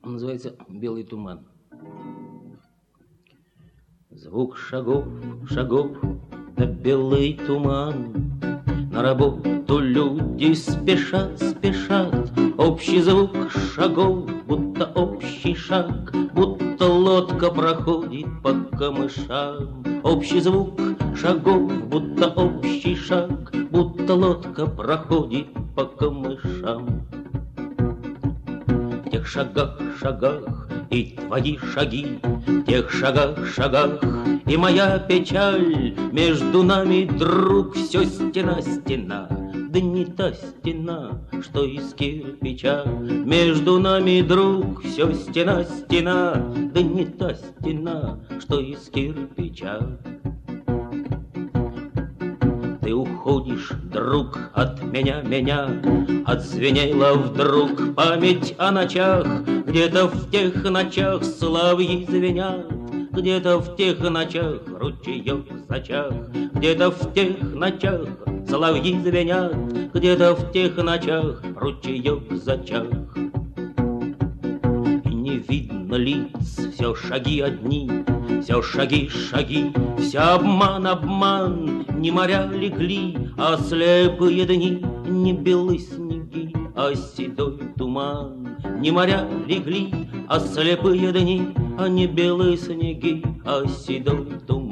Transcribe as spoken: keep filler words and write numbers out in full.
Он называется «Белый туман». Звук шагов, шагов, да белый туман. На работу люди спешат, спешат. Общий звук шагов, будто общий шаг, будто лодка проходит по камышам. Общий звук шагов, будто общий шаг, будто лодка проходит по камышам. В тех шагах, шагах и твои шаги, в тех шагах, шагах и моя печаль. Между нами, друг, все стена, стена, да не та стена, что из кирпича. Между нами, друг, все стена, стена, да не та стена, что из кирпича. Ты уходишь, друг, от меня, меня. Отзвенела вдруг память о ночах. Где-то в тех ночах соловьи звенят, где-то в тех ночах ручеек зачах, где-то в тех ночах соловьи звенят, где-то в тех ночах ручеек зачах. И не видно лиц, все шаги одни, все шаги, шаги, все обман, обман. Не моря легли, а слепые дни, не белые снеги, а седой туман. Не моря легли, а слепые дни, а не белые снеги, а седой туман.